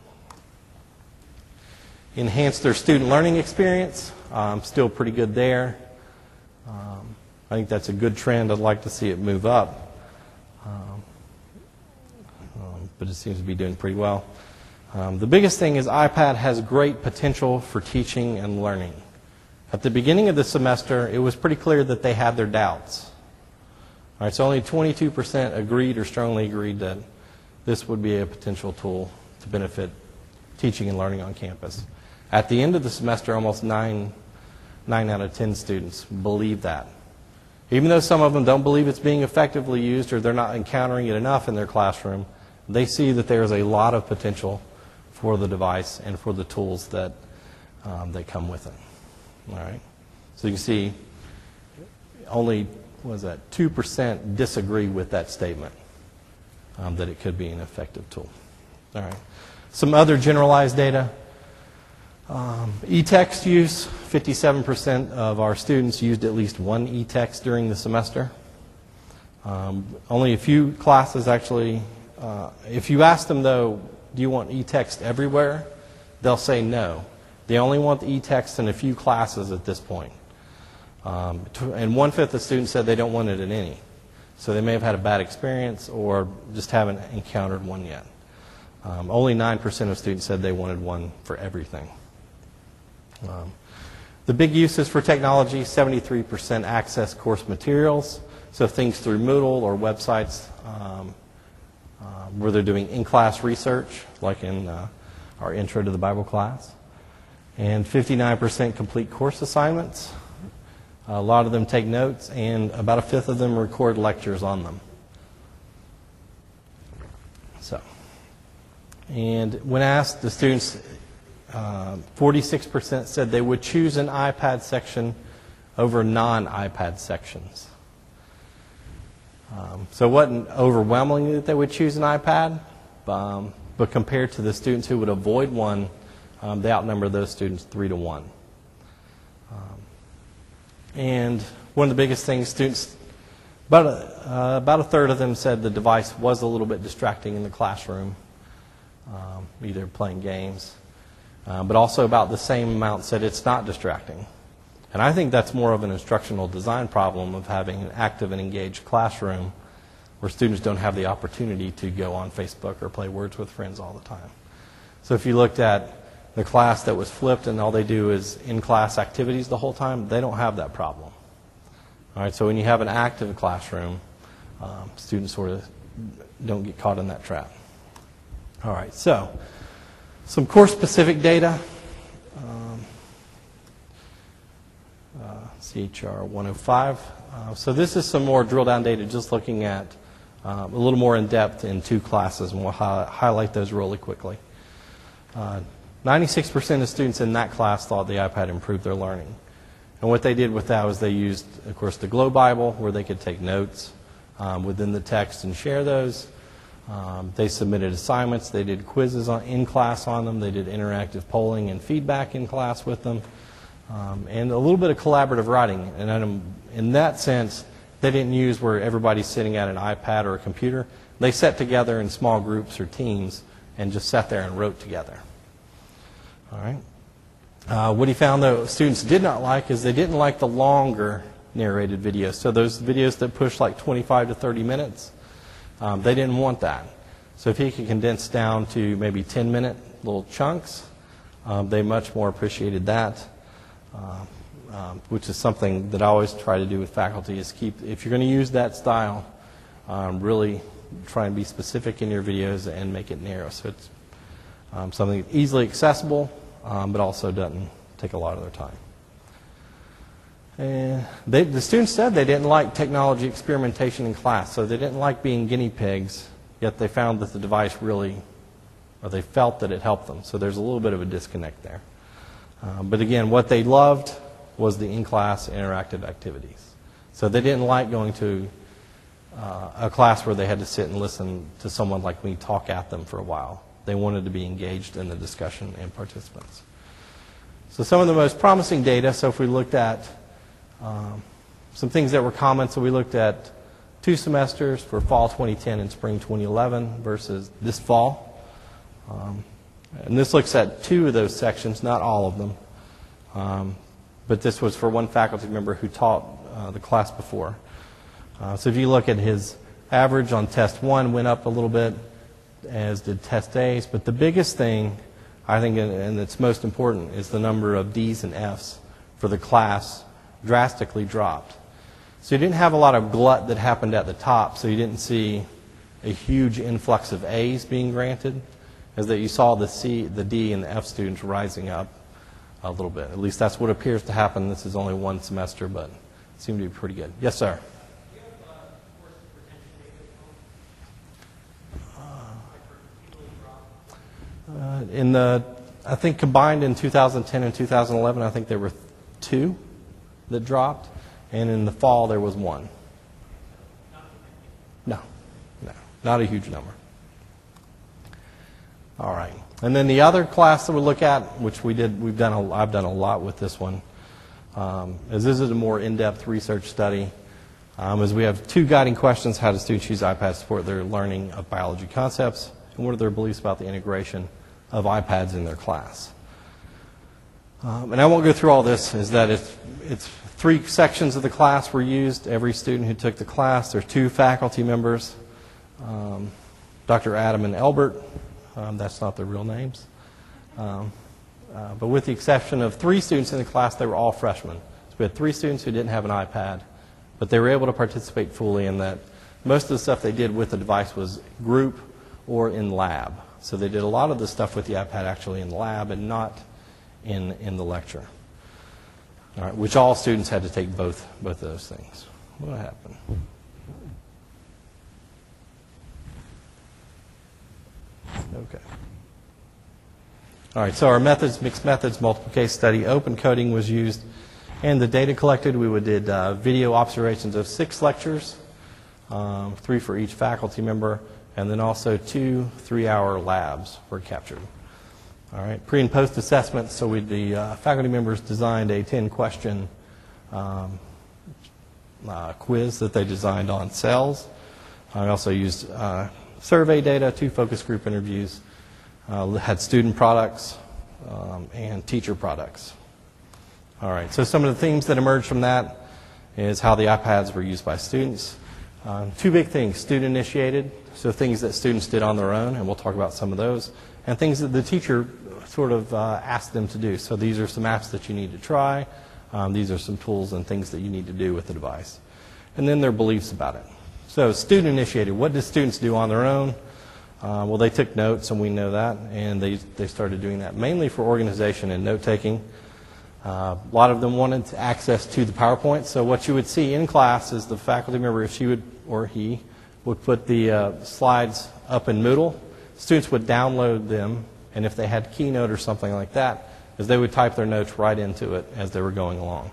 Speaker 2: enhance their student learning experience. Um, still pretty good there. Um, I think that's a good trend. I'd like to see it move up. Um, um, but it seems to be doing pretty well. Um, the biggest thing is iPad has great potential for teaching and learning. At the beginning of the semester, it was pretty clear that they had their doubts. All right, so only twenty-two percent agreed or strongly agreed that this would be a potential tool to benefit teaching and learning on campus. At the end of the semester, almost nine, nine out of ten students believe that. Even though some of them don't believe it's being effectively used or they're not encountering it enough in their classroom, they see that there's a lot of potential for the device and for the tools that, um, that come with it. All right? So you can see only, what is that, two percent disagree with that statement, um, that it could be an effective tool. All right. Some other generalized data. Um, e-text use, fifty-seven percent of our students used at least one e-text during the semester. Um, only a few classes actually, uh, if you ask them though, do you want e-text everywhere? They'll say no. They only want the e-text in a few classes at this point. Um, and one-fifth of students said they don't want it in any. So they may have had a bad experience or just haven't encountered one yet. Um, only nine percent of students said they wanted one for everything. Um, the big uses for technology, seventy-three percent access course materials, so things through Moodle or websites um, uh, where they're doing in-class research, like in uh, our Intro to the Bible class. And fifty-nine percent complete course assignments. A lot of them take notes, and about a fifth of them record lectures on them. So, and when asked, the students, uh, forty-six percent said they would choose an iPad section over non-iPad sections. Um, so it wasn't overwhelmingly that they would choose an iPad, um, but compared to the students who would avoid one, um, they outnumber those students three to one. Um, and one of the biggest things, students, about a, uh, about a third of them said the device was a little bit distracting in the classroom, um, either playing games, uh, but also about the same amount said it's not distracting. And I think that's more of an instructional design problem of having an active and engaged classroom where students don't have the opportunity to go on Facebook or play Words with Friends all the time. So if you looked at the class that was flipped and all they do is in-class activities the whole time, they don't have that problem. All right, so when you have an active classroom, um, students sort of don't get caught in that trap. All right, so some course-specific data. Um, uh, C H R one oh five. Uh, so this is some more drill-down data, just looking at um, a little more in-depth in two classes, and we'll hi highlight those really quickly. Uh, ninety-six percent of students in that class thought the iPad improved their learning. And what they did with that was they used, of course, the Glow Bible, where they could take notes um, within the text and share those. Um, they submitted assignments. They did quizzes on, in class on them. They did interactive polling and feedback in class with them. Um, and a little bit of collaborative writing. And um, in that sense, they didn't use where everybody's sitting at an iPad or a computer. They sat together in small groups or teams and just sat there and wrote together. All right. Uh, what he found, though, students did not like is they didn't like the longer narrated videos. So those videos that push like twenty-five to thirty minutes, um, they didn't want that. So if he could condense down to maybe ten minute little chunks, um, they much more appreciated that, uh, um, which is something that I always try to do with faculty is keep, if you're going to use that style, um, really try and be specific in your videos and make it narrow. So it's um, something easily accessible, Um, but also doesn't take a lot of their time. And they, the students said they didn't like technology experimentation in class, so they didn't like being guinea pigs, yet they found that the device really, or they felt that it helped them. So there's a little bit of a disconnect there. Um, but again, what they loved was the in-class interactive activities. So they didn't like going to uh, a class where they had to sit and listen to someone like me talk at them for a while. They wanted to be engaged in the discussion and participants. So some of the most promising data, so if we looked at um, some things that were common, so we looked at two semesters for fall twenty ten and spring twenty eleven versus this fall. Um, and this looks at two of those sections, not all of them. Um, but this was for one faculty member who taught uh, the class before. Uh, so if you look at his average on test one, went up a little bit, as did test A's, but the biggest thing, I think, and it's most important, is the number of D's and F's for the class drastically dropped. So you didn't have a lot of glut that happened at the top, so you didn't see a huge influx of A's being granted, is that you saw the C, the D, and the F students rising up a little bit. At least that's what appears to happen. This is only one semester, but it seemed to be pretty good. Yes, sir. Uh, in the, I think combined in two thousand ten and two thousand eleven, I think there were two that dropped, and in the fall there was one. No, no, not a huge number. All right, and then the other class that we look at, which we did, we've done, a, I've done a lot with this one, um, is this is a more in-depth research study. Um, is we have two guiding questions: how do students use iPads to support their learning of biology concepts, and what are their beliefs about the integration of iPads in their class? Um, and I won't go through all this. Is that it's, it's three sections of the class were used. Every student who took the class, there's two faculty members, um, Doctor Adam and Elbert. Um, that's not their real names. Um, uh, but with the exception of three students in the class, they were all freshmen. So we had three students who didn't have an iPad, but they were able to participate fully in that. Most of the stuff they did with the device was group or in lab. So they did a lot of the stuff with the iPad actually in the lab and not in, in the lecture. All right, which all students had to take both, both of those things. What happened? Okay. All right, so our methods, mixed methods, multiple case study, open coding was used. And the data collected, we would did uh, video observations of six lectures, um, three for each faculty member, and then also two three-hour labs were captured. All right, pre and post assessment. So we, the uh, faculty members designed a ten-question um, uh, quiz that they designed on cells. I also used uh, survey data, two focus group interviews, uh, had student products um, and teacher products. All right, so some of the themes that emerged from that is how the iPads were used by students. Um, two big things: student initiated, so things that students did on their own, and we'll talk about some of those, and things that the teacher sort of uh, asked them to do. So these are some apps that you need to try. Um, these are some tools and things that you need to do with the device. And then their beliefs about it. So student initiated, what did students do on their own? Uh, well, they took notes, and we know that, and they, they started doing that mainly for organization and note-taking. Uh, a lot of them wanted access to the PowerPoint, so what you would see in class is the faculty member, if she would or he would put the uh, slides up in Moodle. Students would download them, and if they had Keynote or something like that, is they would type their notes right into it as they were going along.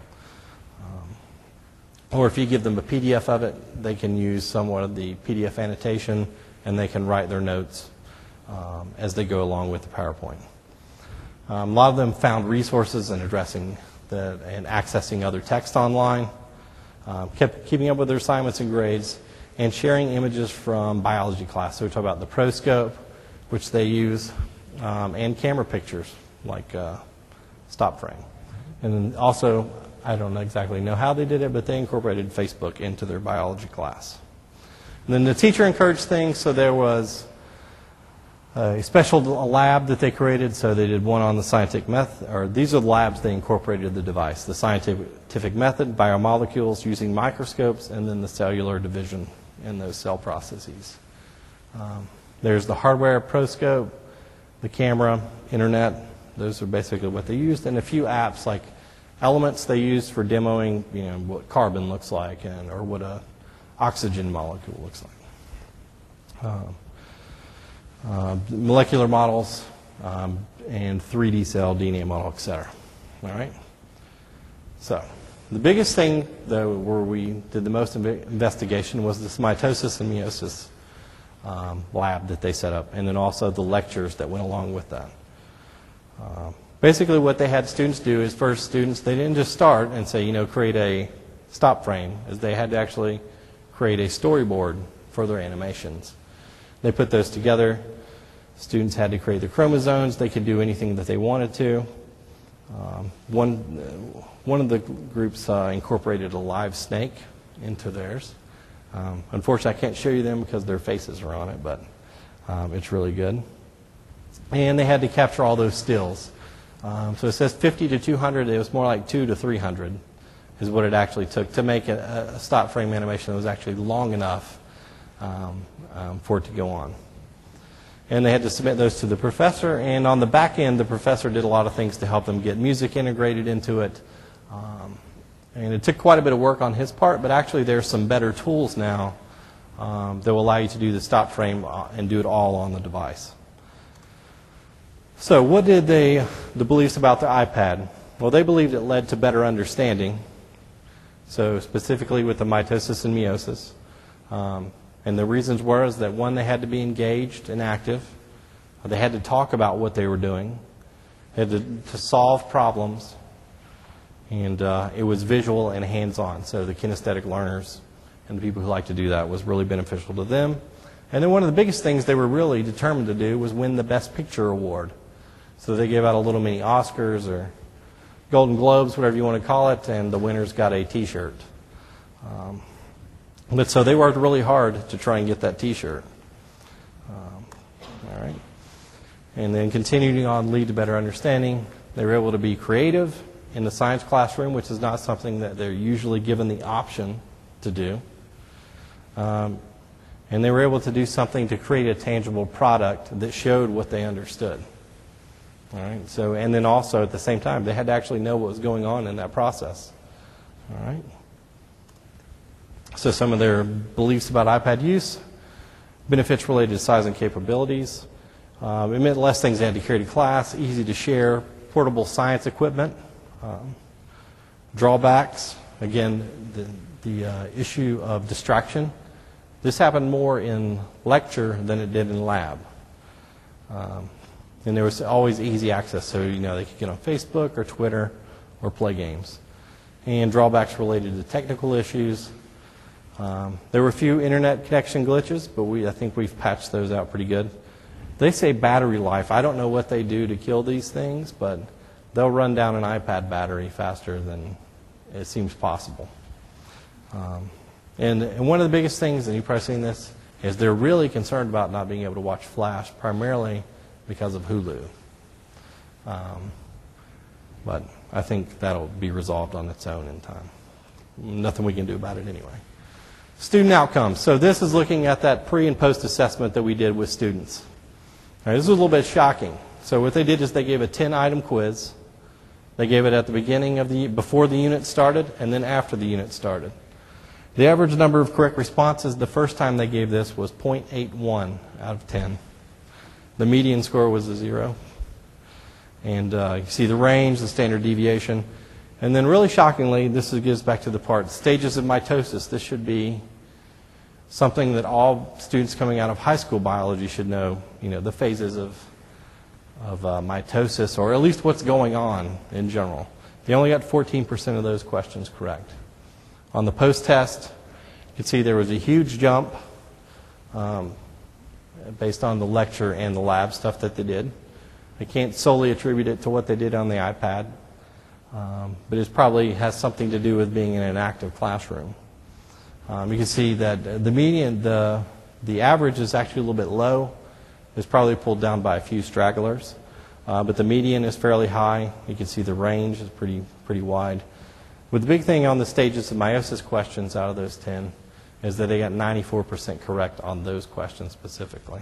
Speaker 2: Um, or if you give them a P D F of it, they can use somewhat of the P D F annotation, and they can write their notes um, as they go along with the PowerPoint. Um, a lot of them found resources and addressing the, and accessing other text online, um, kept keeping up with their assignments and grades, and sharing images from biology class. So we talk about the ProScope, which they use, um, and camera pictures like uh, stop frame. And then also, I don't exactly know how they did it, but they incorporated Facebook into their biology class. And then the teacher encouraged things, so there was a special lab that they created. So they did one on the scientific method, or these are the labs they incorporated the device: the scientific method, biomolecules using microscopes, and then the cellular division in those cell processes. Um, there's the hardware, ProScope, the camera, internet. Those are basically what they used, and a few apps like Elements they used for demoing, you know, what carbon looks like, and or what a oxygen molecule looks like. Um, Uh, molecular models, um, and three D cell D N A model, et cetera. All right? So the biggest thing, though, where we did the most inv- investigation was this mitosis and meiosis um, lab that they set up, and then also the lectures that went along with that. Uh, basically what they had students do is, first, students, they didn't just start and say, you know, create a stop frame, as they had to actually create a storyboard for their animations. They put those together. Students had to create the chromosomes. They could do anything that they wanted to. Um, one, uh, one of the groups uh, incorporated a live snake into theirs. Um, unfortunately, I can't show you them because their faces are on it, but um, it's really good. And they had to capture all those stills. Um, so it says fifty to two hundred. It was more like two to three hundred is what it actually took to make a, a stop frame animation that was actually long enough um, um, for it to go on. And they had to submit those to the professor, and on the back end, the professor did a lot of things to help them get music integrated into it. Um, and it took quite a bit of work on his part, but actually there's some better tools now um, that will allow you to do the stop frame and do it all on the device. So what did they, the beliefs about the iPad? Well, they believed it led to better understanding, so specifically with the mitosis and meiosis. Um, And the reasons were is that, one, they had to be engaged and active. They had to talk about what they were doing. They had to, to solve problems. And uh, it was visual and hands-on. So the kinesthetic learners and the people who like to do that was really beneficial to them. And then one of the biggest things they were really determined to do was win the Best Picture award. So they gave out a little mini Oscars or Golden Globes, whatever you want to call it, and the winners got a T-shirt. Um, But so they worked really hard to try and get that T-shirt. Um, all right. And then continuing on, lead to better understanding. They were able to be creative in the science classroom, which is not something that they're usually given the option to do. Um, and they were able to do something to create a tangible product that showed what they understood. All right. So, and then also at the same time, they had to actually know what was going on in that process. All right. So some of their beliefs about iPad use, benefits related to size and capabilities. Um, it meant less things they had to carry to class, easy to share, portable science equipment. Um, drawbacks, again, the, the uh, issue of distraction. This happened more in lecture than it did in lab. Um, and there was always easy access, so you know they could get on Facebook or Twitter or play games. And drawbacks related to technical issues. Um, there were a few internet connection glitches, but we, I think we've patched those out pretty good. They say battery life. I don't know what they do to kill these things, but they'll run down an iPad battery faster than it seems possible. Um, and, and one of the biggest things, and you've probably seen this, is they're really concerned about not being able to watch Flash, primarily because of Hulu. Um, but I think that'll be resolved on its own in time. Nothing we can do about it anyway. Student outcomes. So this is looking at that pre and post assessment that we did with students. Now, this is a little bit shocking. So what they did is they gave a ten item quiz. They gave it at the beginning of the, before the unit started, and then after the unit started. The average number of correct responses the first time they gave this was zero point eight one out of ten. The median score was a zero. And uh, you see the range, the standard deviation. And then really shockingly, this gives back to the part, stages of mitosis. This should be something that all students coming out of high school biology should know, you know, the phases of, of uh, mitosis, or at least what's going on in general. They only got fourteen percent of those questions correct. On the post-test, you can see there was a huge jump um, based on the lecture and the lab stuff that they did. I can't solely attribute it to what they did on the iPad. Um, but it probably has something to do with being in an active classroom. Um, you can see that the median, the, the average is actually a little bit low. It's probably pulled down by a few stragglers. Uh, but the median is fairly high. You can see the range is pretty, pretty wide. But the big thing on the stages of meiosis questions out of those ten is that they got ninety-four percent correct on those questions specifically.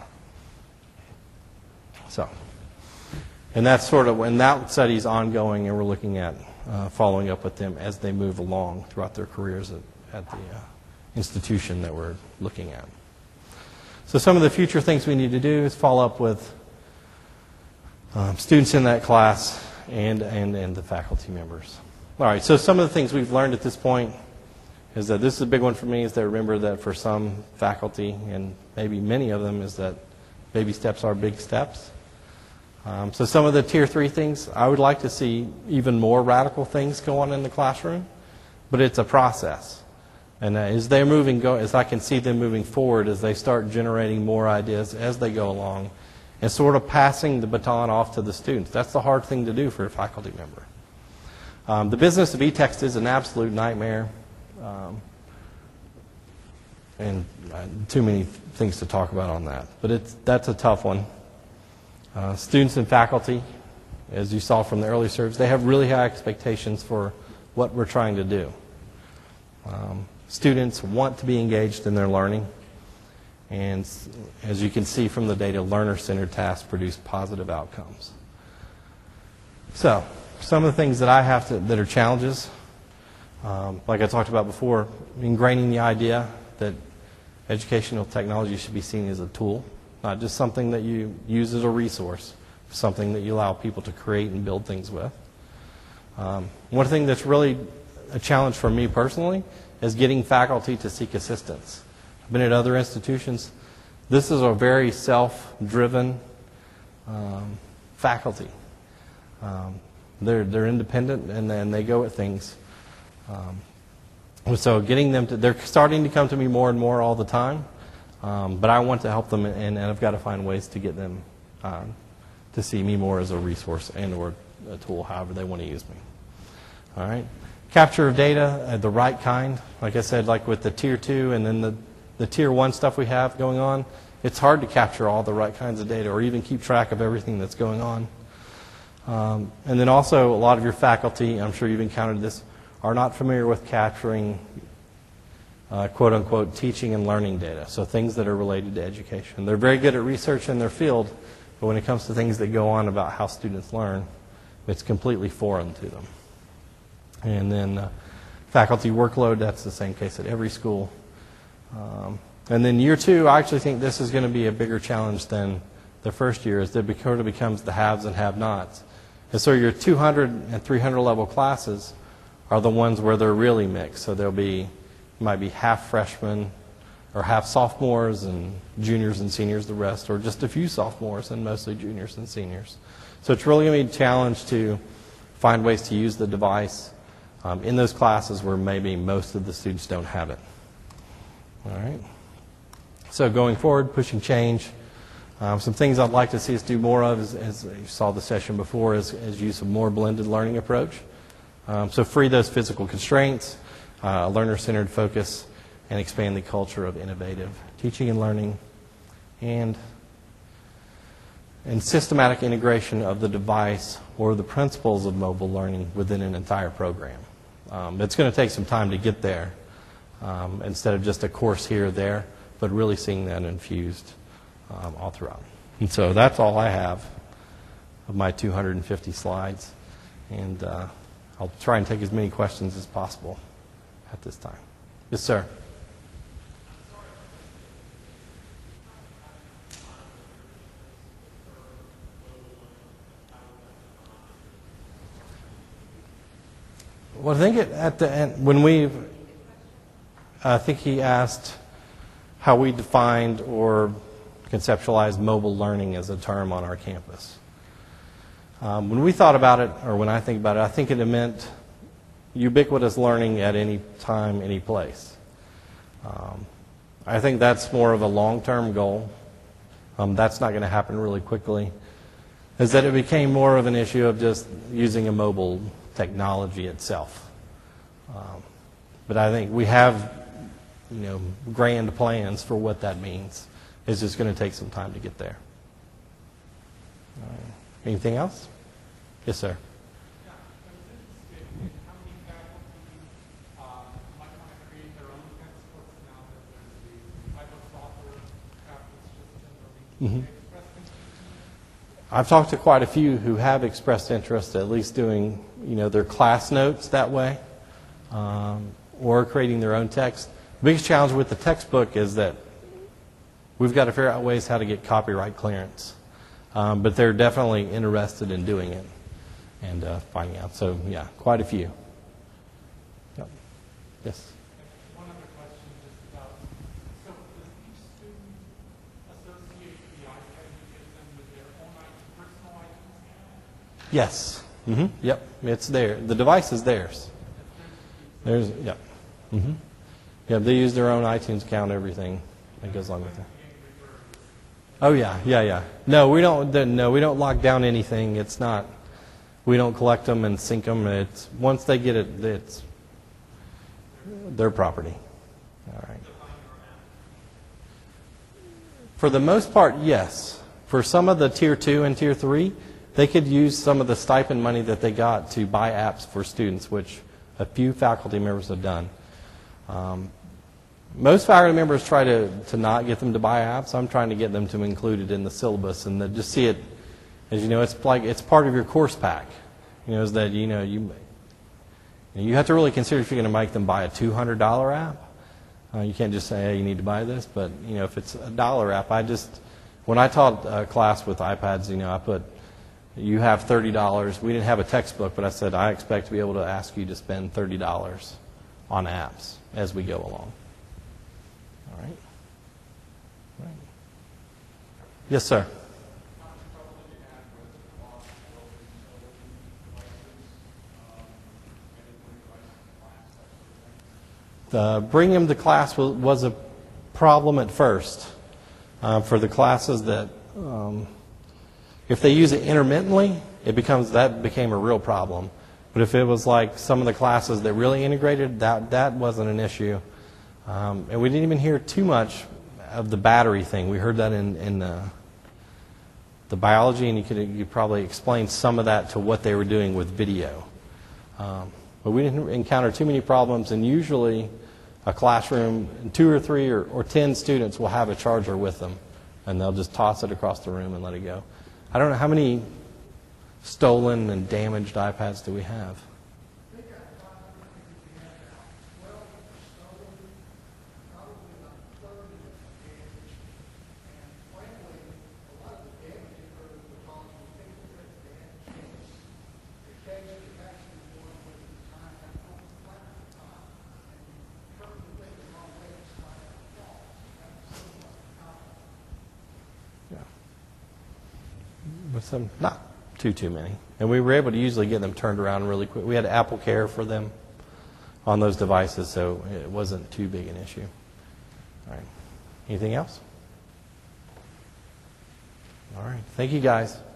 Speaker 2: So. And that's sort of, and that study is ongoing, and we're looking at uh, following up with them as they move along throughout their careers at, at the uh, institution that we're looking at. So some of the future things we need to do is follow up with um, students in that class and, and, and the faculty members. All right, so some of the things we've learned at this point is that this is a big one for me, is to remember that for some faculty, and maybe many of them, is that baby steps are big steps. Um, so some of the tier three things, I would like to see even more radical things go on in the classroom, but it's a process. And uh, as they're moving, go, as I can see them moving forward, as they start generating more ideas as they go along, and sort of passing the baton off to the students. That's the hard thing to do for a faculty member. Um, the business of e-text is an absolute nightmare, um, and uh, too many things to talk about on that. But it's, that's a tough one. Uh, students and faculty, as you saw from the early surveys, they have really high expectations for what we're trying to do. Um, students want to be engaged in their learning, And s- as you can see from the data, learner-centered tasks produce positive outcomes. So, some of the things that I have to, that are challenges, um, like I talked about before, ingraining the idea that educational technology should be seen as a tool, not just something that you use as a resource, something that you allow people to create and build things with. Um, one thing that's really a challenge for me personally is getting faculty to seek assistance. I've been at other institutions. This is a very self-driven um, faculty. Um, they're, they're independent and then they go at things. Um, so getting them to, they're starting to come to me more and more all the time, um, but I want to help them and, and I've got to find ways to get them um, to see me more as a resource and or a tool, however they want to use me. All right. Capture of data, uh, the right kind. Like I said, like with the tier two and then the, the tier one stuff we have going on, it's hard to capture all the right kinds of data or even keep track of everything that's going on. Um, and then also a lot of your faculty, I'm sure you've encountered this, are not familiar with capturing uh, quote-unquote teaching and learning data, so things that are related to education. They're very good at research in their field, but when it comes to things that go on about how students learn, it's completely foreign to them. And then uh, faculty workload, that's the same case at every school. Um, and then year two, I actually think this is going to be a bigger challenge than the first year, as it sort of becomes the haves and have-nots. And so your two hundred and three hundred level classes are the ones where they're really mixed. So there'll be, might be half freshmen or half sophomores and juniors and seniors the rest, or just a few sophomores and mostly juniors and seniors. So it's really going to be a challenge to find ways to use the device um, in those classes where maybe most of the students don't have it. All right. So going forward, pushing change. Um, some things I'd like to see us do more of, is, as you saw the session before, is, is use a more blended learning approach. Um, so free those physical constraints, uh, learner-centered focus, and expand the culture of innovative teaching and learning, and, and systematic integration of the device or the principles of mobile learning within an entire program. Um, it's going to take some time to get there, um, instead of just a course here or there, but really seeing that infused um, all throughout. And so that's all I have of my two hundred fifty slides, and uh, I'll try and take as many questions as possible at this time. Yes, sir. Well, I think it, at the end, when we, I think he asked how we defined or conceptualized mobile learning as a term on our campus. Um, when we thought about it, or when I think about it, I think it meant ubiquitous learning at any time, any place. Um, I think that's more of a long-term goal. Um, that's not going to happen really quickly. Is that it became more of an issue of just using a mobile technology itself. Um, but I think we have, you know, grand plans for what that means. It's just going to take some time to get there. All right. Anything else? Yes, sir.
Speaker 3: Yeah, I was interested in how many faculty um, might want to create their own textbooks now that there's the type of software Captain's just
Speaker 2: Mm-hmm.
Speaker 3: expressed interest in.
Speaker 2: I've talked to quite a few who have expressed interest, at least doing, you know, their class notes that way, um, or creating their own text. The biggest challenge with the textbook is that we've got to figure out ways how to get copyright clearance. Um, but they're definitely interested in doing it and uh, finding out. So, yeah, quite a few. Yep. Yes?
Speaker 3: One other question just about, so does each student associate the iPad you give them with their own personal iTunes account?
Speaker 2: Yes. Mm-hmm. Yep. It's there. The device is theirs. There's, yep. Mm-hmm. Yeah, they use their own iTunes account, everything that goes along with it. Oh yeah, yeah, yeah. No, we don't. No, we don't lock down anything. It's not. We don't collect them and sync them. It's once they get it, it's their property. All right. For the most part, yes. For some of the tier two and tier three, they could use some of the stipend money that they got to buy apps for students, which a few faculty members have done. Um, most faculty members try to, to not get them to buy apps. I'm trying to get them to include it in the syllabus and to just see it as, you know, it's like it's part of your course pack. You know, is that, you know, you you have to really consider if you're going to make them buy a two hundred dollar app. Uh, you can't just say, hey, you need to buy this. But, you know, if it's a dollar app, I just, when I taught a class with iPads, you know, I put, you have thirty dollars. We didn't have a textbook, but I said, I expect to be able to ask you to spend thirty dollars on apps as we go along. All right? All right. Yes, sir. Uh, bringing them to class was, was a problem at first uh, for the classes that, um, if they use it intermittently, it becomes that became a real problem. But if it was like some of the classes that really integrated, that that wasn't an issue. Um, and we didn't even hear too much of the battery thing. We heard that in in the, the biology, and you could you probably explain some of that to what they were doing with video. Um, but we didn't encounter too many problems, and usually a classroom, two or three or, or ten students will have a charger with them, and they'll just toss it across the room and let it go. I don't know how many stolen and damaged iPads do we have? With some, not too, too many. And we were able to usually get them turned around really quick. We had Apple Care for them on those devices, so it wasn't too big an issue. All right. Anything else? All right. Thank you, guys.